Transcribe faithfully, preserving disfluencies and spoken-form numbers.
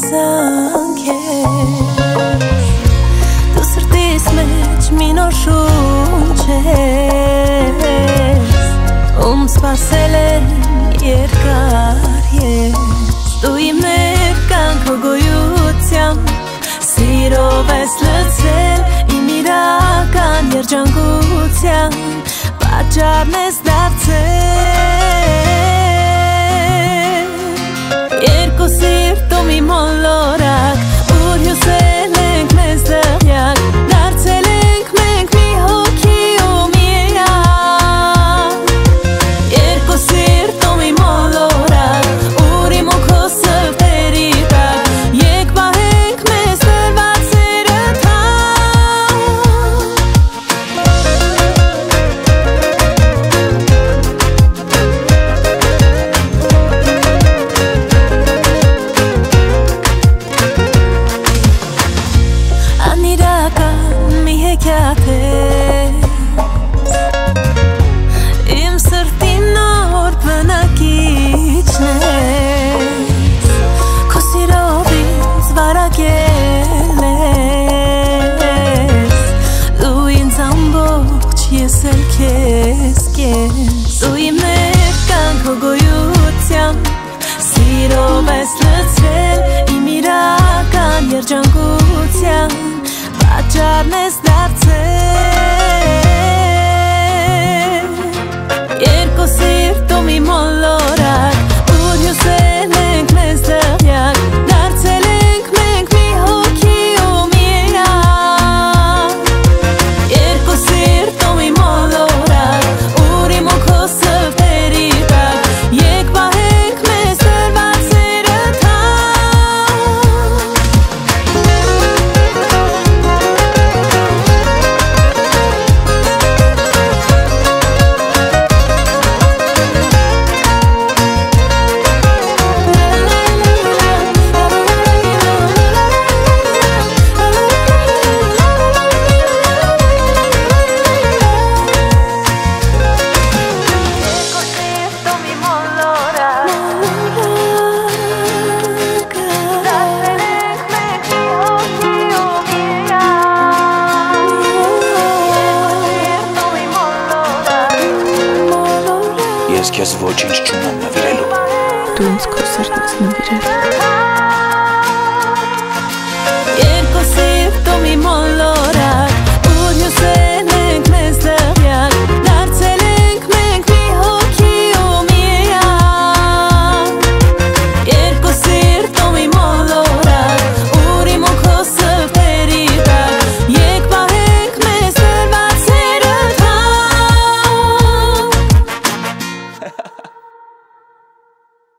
զանգես Դու սրտիս մեջ մի նոր շունչ ես Ում սպասել եմ երկար ես Դու իմ ներկան քո գոյությամբ Սիրով ես լցրել իմ իրական երջանկությամբ Պատճառն ես դարձել Երկու սիրտում իմ մոլորակ Ուր հյուսել ենք մեզ դղյակ Դարձել ենք մենք մի հոգի ու միակ Երկու սիրտում իմ մոլորակ Ուր իմ ու քո սրտերի տակ Եկ պահենք մեզ դրված սերը Իմ սրտի նոր բնակիչն ես Քո սիրով ինձ վարակել ես Դու ինձ ամբողջ ես էլ քեզ կես Դու իմ ներկան քո գոյությամբ Սիրով ես լցրել իմ իրական երջանկությամբ Պատճառն ես դարձել Երկու սիրտում իմ մոլորակ Ուր հյուսել ենք մեզ դղյակ Դարձել ենք մենք մի հոգի ու միակ Երկու սիրտում իմ մոլորակ Ուր իմ ու քո սրտերի տակ Եկ պահենք մեզ դրված սերը Ես քեզ ոչինչ չունեմ նվիրելու Դու ինձ քո սրտից նվիրել